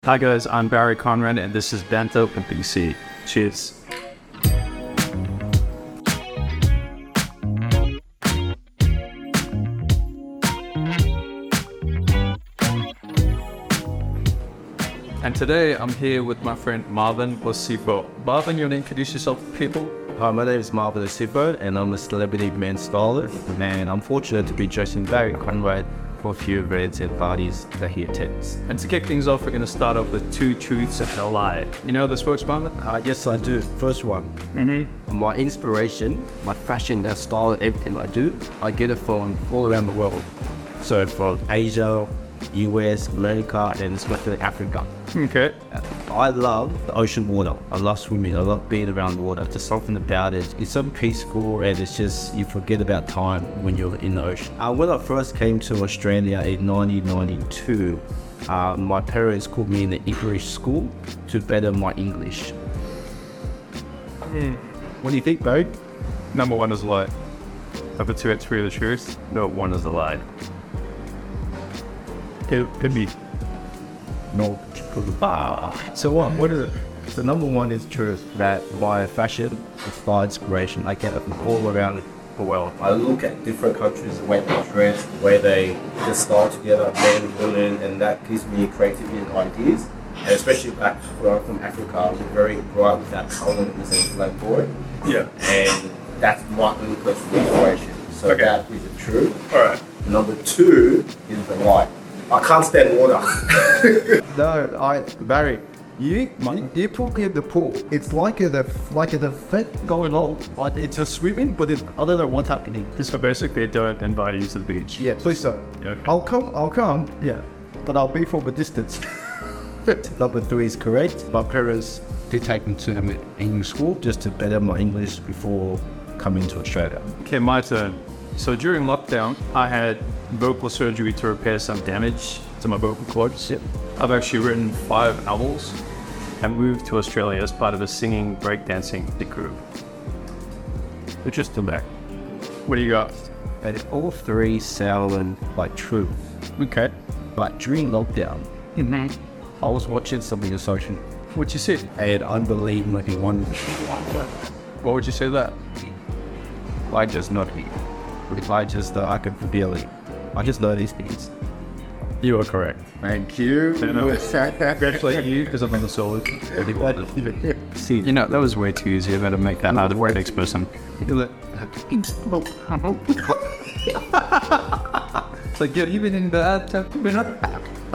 Hi guys, I'm Barry Conrad and this is Bent Open BC. Cheers. And today I'm here with my friend Marvin Osifo. Marvin, you want to introduce yourself to people? Hi, my name is Marvin Osifo and I'm a celebrity men's stylist, and I'm fortunate to be dressing Barry Conrad for a few events and parties that he attends. And to kick things off, we're going to start off with two truths and a lie. You know this works, Marvin? Yes, I do. First one, my inspiration, my fashion and style, everything I do, I get it from all around the world. So from Asia, US, America, and especially Africa. Okay. I love the ocean water. I love swimming. I love being around the water. There's something about it. It's so peaceful, and it's just, you forget about time when you're in the ocean. When I first came to Australia in 1992, my parents put me in the English school to better my English. What do you think, Barry? Number one is a lie. Number two, it's three of the truth. No, one is a lie. Could be. No. So what is it? So number one is truth, that my fashion and style inspiration, I get it from all around the world. I look at different countries, the way they dress, the way they just style together, men, women, and that gives me creativity and ideas. And especially back where I'm from Africa, we're very bright with that color and like for it. Yeah. And that's my own personal inspiration. So Okay. that is the truth. Alright. Number two is the lie. I can't stand water. Barry, you put me in the pool. It's like an event going on. Like it's a swimming, but it's other than what's happening. So basically, don't invite you to the beach. Yeah, please don't. Okay. I'll come. Yeah, but I'll be from a distance. Number three is correct. My parents did take me to English school just to better my English before coming to Australia. Okay, my turn. So during lockdown, I had vocal surgery to repair some damage to my vocal cords. Yep. I've actually written 5 albums and moved to Australia as part of a singing, breakdancing group. But just come back. What do you got? And all three sound like true. Okay. But during lockdown, I was watching something on social, What'd you say? and unbelievably one, What would you say that? I just not me. I just I could feel it. I just know these things. You are correct. Thank you. Congratulate you, because I'm on the solo. See, you know, that was way too easy. I better make that hard for the next person. It's like, you're even in the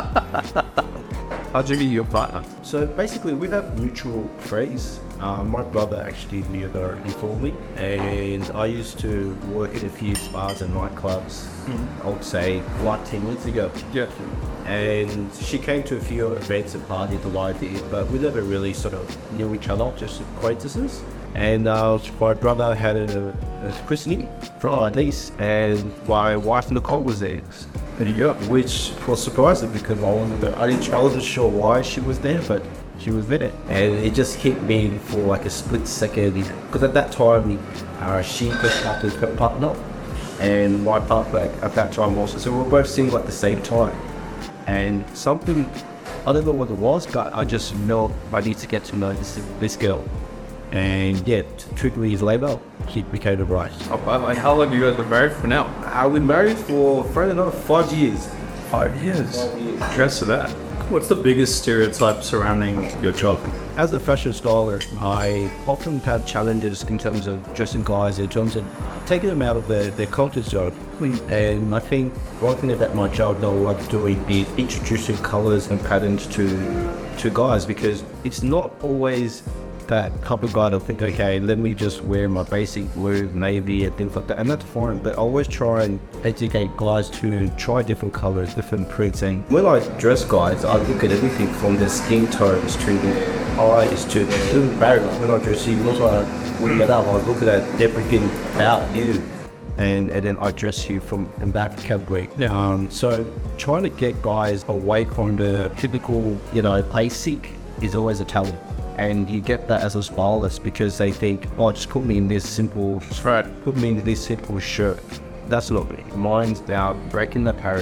How'd you meet your partner? So basically, we have mutual friends. My brother actually knew her before me, and I used to work at a few bars and nightclubs, I would say, like 10 years ago. Yeah. And she came to a few events and parties that I did, but we never really sort of knew each other, just acquaintances. And my brother had a christening for our niece, and my wife Nicole was there. There you go. Which was surprising because I wasn't sure why she was there, but she was there. And it just hit me for like a split second, because at that time she just started her partner, and my partner at that time also. So we were both singing at the same time. And something, I don't know what it was, but I just know I need to get to know this girl. And yeah, 2 years later, she became a bride. Oh, by the way, how long have you guys been married for now? We married for another 5 years. 5 years. Congrats to that. What's the biggest stereotype surrounding your job? As a fashion stylist, I often have challenges in terms of dressing guys, in terms of taking them out of their comfort zone. And I think one thing that my job that I like doing is introducing colors and patterns to guys, because it's not always that couple guy to think, okay, let me just wear my basic blue, navy and things like that, and that's fine, but I always try and educate guys to try different colors, different prints. And when I dress guys, I look at everything from the skin tones to the eyes to the barrier. When I dress you, look like when you get up, I look at everything about you, and then I dress you from the back category. So trying to get guys away from the typical, basic is always a talent. And you get that as a stylist because they think, oh, just put me in this simple shirt. That's not me. Mine's about breaking the barrier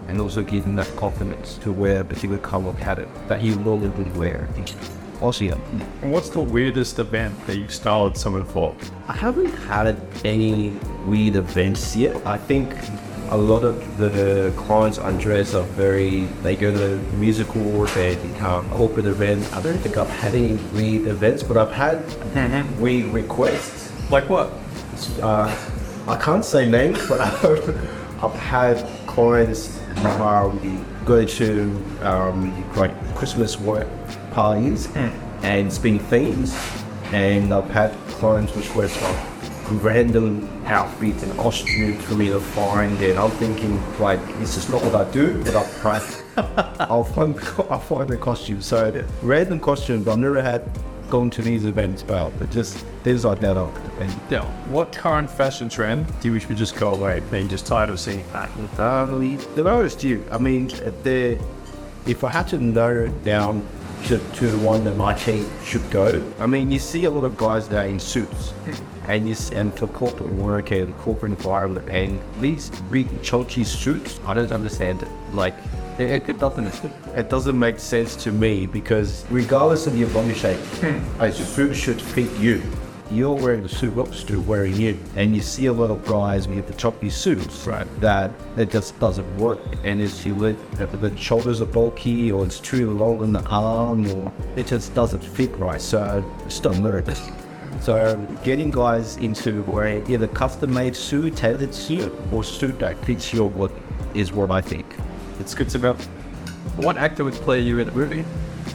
and also give him that confidence to wear a particular color pattern that he normally would wear. Also, yeah. And what's the weirdest event that you've styled someone for? I haven't had any weird events yet. I think a lot of the clients I dress are they go to musical and corporate events. I don't think I've had any weird events, but I've had weird requests. Like what? I can't say names, but I've had clients go to like Christmas work parties and it's been themes, and I've had clients which wear random outfits and costumes for me to find, and I'm thinking like this is not what I do, but I'll find the costume. So random costumes I've never had going to these events about, but just things like that. Yeah. What current fashion trend do you wish would just go away? Being just tired of seeing that. The lowest you. I mean, if I had to narrow it down to the one that my team should go, I mean, you see a lot of guys there in suits, and for corporate work and corporate environment, and these big chunky suits, I don't understand it. Like, it doesn't make sense to me, because regardless of your body shape, a suit should fit you. You're wearing a suit, what's the suit wearing you? And you see a lot of guys with the choppy suits, right, that it just doesn't work. And it's the shoulders are bulky, or it's too long in the arm, or it just doesn't fit right. So it's not learned. So getting guys into wearing either custom-made suit, tailored suit, or suit that fits your body is what I think. It's good to know. What actor would play you in a movie?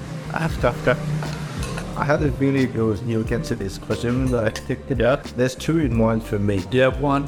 I had a really good get to this question. Yeah, there's two in mind for me. Do you have one?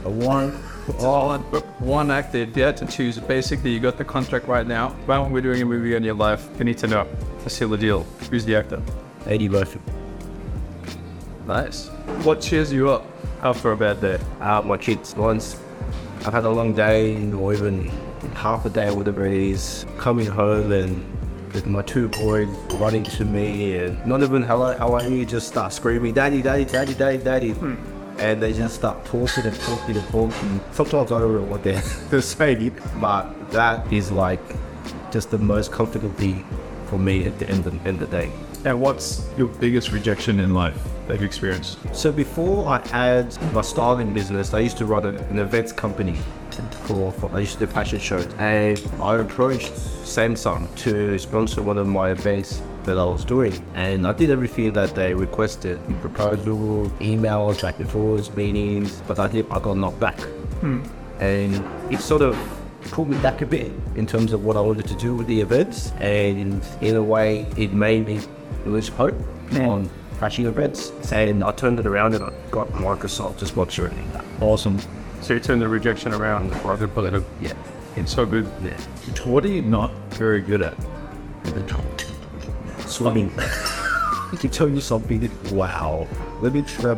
One actor, if you had to choose, basically you got the contract right now. Right when we're doing a movie in your life, you need to know. To seal the deal. Who's the actor? Eddie Murphy. Nice. What cheers you up after a bad day? My kids. Once I've had a long day, or even half a day, whatever it is, coming home and with my two boys running to me, and not even hello, how are you, just start screaming, daddy, daddy, daddy, daddy, daddy. And they just start talking and talking and talking. Sometimes I don't know what they're saying, but that is like just the most comfortable thing for me at the end of the day. And what's your biggest rejection in life that you've experienced? So before I had my styling business, I used to run an events company. I used to do fashion shows, and I approached Samsung to sponsor one of my events that I was doing, and I did everything that they requested: proposal, emails, back and forth, meetings, but I got knocked back. And it sort of pulled me back a bit in terms of what I wanted to do with the events, and in a way it made me lose hope on fashion events, and I turned it around and I got Microsoft to sponsor it. Awesome. So you turned the rejection around. Yeah. It's so good. Yeah. What are you not very good at? Swimming. To tell you something, wow. Let me tell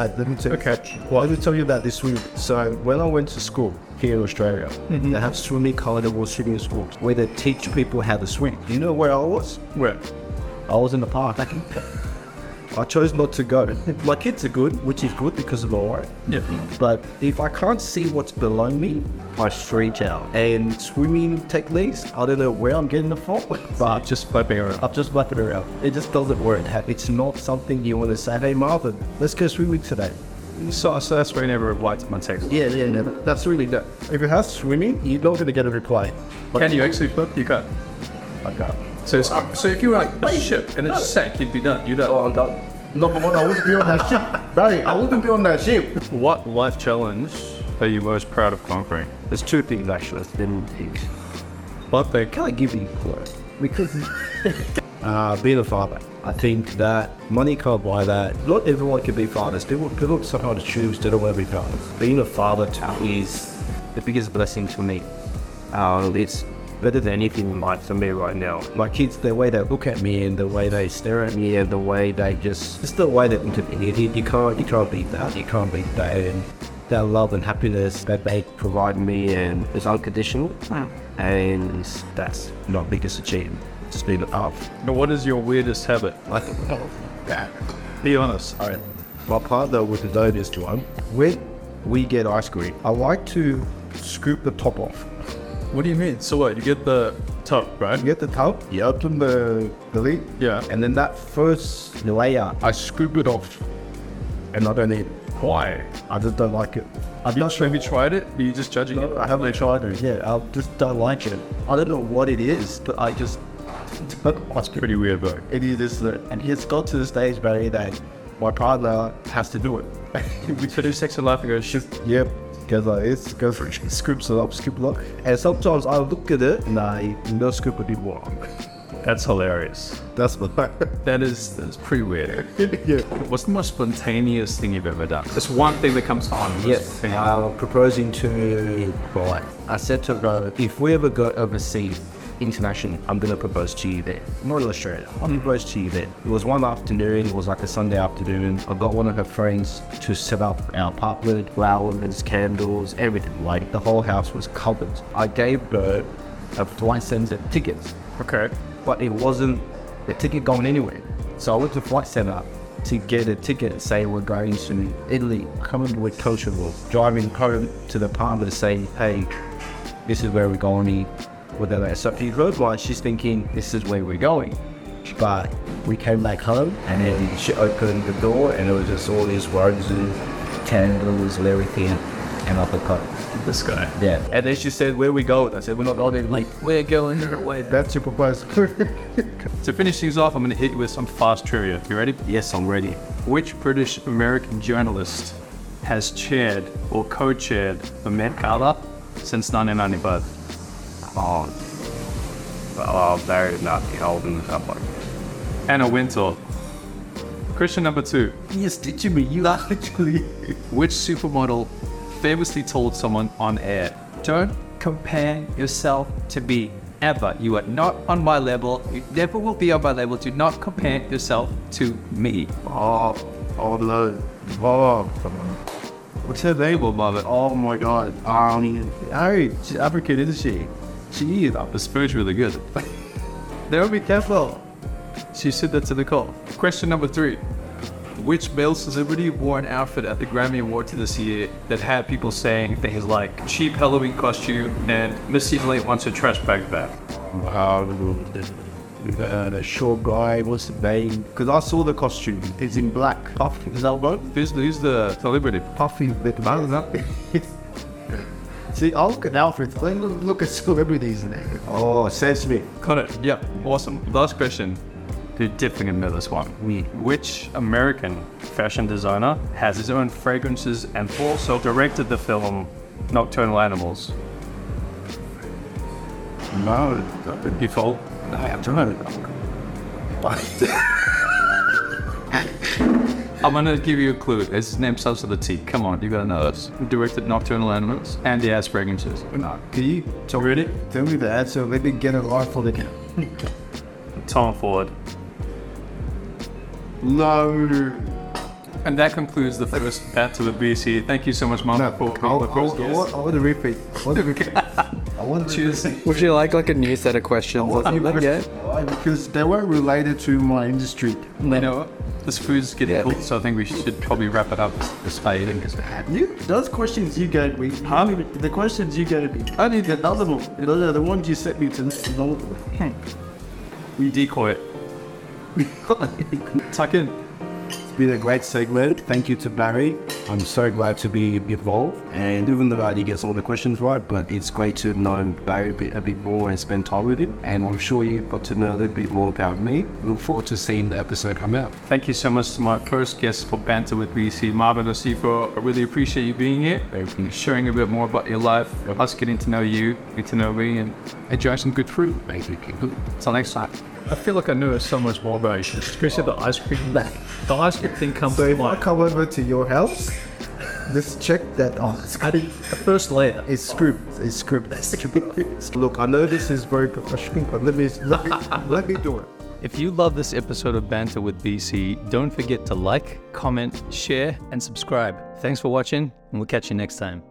you about this swimming. So when I went to school here in Australia, they have swimming carnival swimming schools where they teach people how to swim. You know where I was? Where? I was in the park. I chose not to go. My kids are good, which is good because of my wife. Yeah. But if I can't see what's below me, I freak out. And swimming techniques, I don't know where I'm getting the from, but Just flipping around. I'm just flipping around. It just doesn't work. It's not something you want to say, hey Marvin, let's go swimming today. So that's why you never replied to my text. Yeah, that's really that. If you have swimming, you're not going to get a reply. Can you actually flip? You can't. I can't. So if you were like, spaceship, and it just sank, you'd be done. You're done. Oh, I'm done. Number one, I wouldn't be on that ship. Barry, I wouldn't be on that ship. What life challenge are you most proud of conquering? There's two things actually. What they Can I give you a clue? Because being a father, I think that money can't buy that. Not everyone can be fathers. People sometimes choose to don't want to be fathers. Being a father is the biggest blessing to me. It's better than anything in life for me right now. My kids, the way they look at me and the way they stare at me and the way they just the way they look at me. You can't beat that. You can't beat that. And that love and happiness that they provide me and is unconditional. And that's my biggest achievement. Just being up. Now, what is your weirdest habit? I think that. Be honest. All right. My partner would know this one. When we get ice cream, I like to scoop the top off What do you mean? So what? You get the top, right? You get the top, you open the lid, Yeah. and then that first layer, I scoop it off, and I don't eat it. Why? I just don't like it. I'm not sure. Have you tried it? Are you just judging it? I haven't tried it. Yeah, I just don't like it. I don't know what it is, but I just don't like it. Pretty weird, bro. It is, and it's got to the stage, Barry, that my partner has to do it. We could do sex and life and go, shit. Yep. Because it's goes scoops it up, scoop it up. And sometimes I look at it and I no scoop it anymore. That's hilarious. That's what That's pretty weird. yeah. What's the most spontaneous thing you've ever done? There's one thing that comes to mind. Yes, proposing to Brian. I said to her, if we ever go overseas, internationally, I'm going to propose to you there. Not in Australia, I'll propose to you there. It was one afternoon, it was like a Sunday afternoon. I got one of her friends to set up our apartment, flowers, candles, everything. Like the whole house was covered. I gave her a flight center tickets. Okay. But it wasn't the ticket going anywhere. So I went to Flight Center to get a ticket, say we're going to Italy, coming with coachable, driving home to the partner saying, hey, this is where we're going, whatever. So if you heard why she's thinking this is where we're going. But we came back home and then she opened the door and it was just all these roses, candles and everything, and uppercut. This guy. Yeah. And then she said, where we going? I said, we're not going. Like, we're going away. That's your proposal. To finish things off, I'm going to hit you with some fast trivia. You ready? Yes, I'm ready. Which British American journalist has chaired or co-chaired the Met Gala since 1995? They're not holding this up like. Anna Wintour. Question number 2. Yes, did you mean you actually? Which supermodel famously told someone on air, don't compare yourself to me ever. You are not on my level. You never will be on my level. Do not compare yourself to me. No. What's her name, mother? Oh my God. Harry, she's African, isn't she? She is. The spoon's really good. They'll be careful. She said that to the call. Question number 3. Which male celebrity wore an outfit at the Grammy Awards this year that had people saying things like cheap Halloween costume and Missy Elliott wants her trash bag back? The short guy, what's the name? Because I saw the costume. It's in black. Puffy. Is that what? Who's the celebrity? Puffy. See, I'll look at outfits. Look at celebrities in there. Oh, Sam Smith. Got it. Yep. Awesome. Last question. You're definitely gonna know this one. Which American fashion designer has his own fragrances and also directed the film Nocturnal Animals? No. You fold? No, I'm trying I'm gonna give you a clue. His name starts with a T. Come on, you gotta know this. He directed Nocturnal Animals and he has fragrances. No. Can you tell me the answer? Let me get it right for the game. Tom Ford. No. And that concludes the first Banter with BC. Thank you so much, Mom. I want to repeat. I want to Cheers. Would you like a new set of questions or something? Yeah. Because they weren't related to my industry. You know what? This food's getting cool, so I think we should probably wrap it up this way. Those questions you gave me, the questions you gave me, I need another one. Those are the ones you sent me to. We decoy it. Tuck in. It's been a great segment. Thank you to Barry. I'm so glad to be involved. And even though he gets all the questions right, but it's great to know Barry a bit more and spend time with him. And I'm sure you got to know a little bit more about me. Look forward to seeing the episode come out. Thank you so much to my first guest for Banter with BC, Marvin Osifo. I really appreciate you being here, sharing a bit more about your life, us getting to know you, getting to know me, and enjoy some good food. Until next time. I feel like I know so much more about you, especially the ice cream. The ice cream thing comes So to if I mind. come over to your house, just check that The first layer. It's script. It's script. Look, I know this is very professional, but let me do it. If you love this episode of Banter with BC, don't forget to like, comment, share, and subscribe. Thanks for watching, and we'll catch you next time.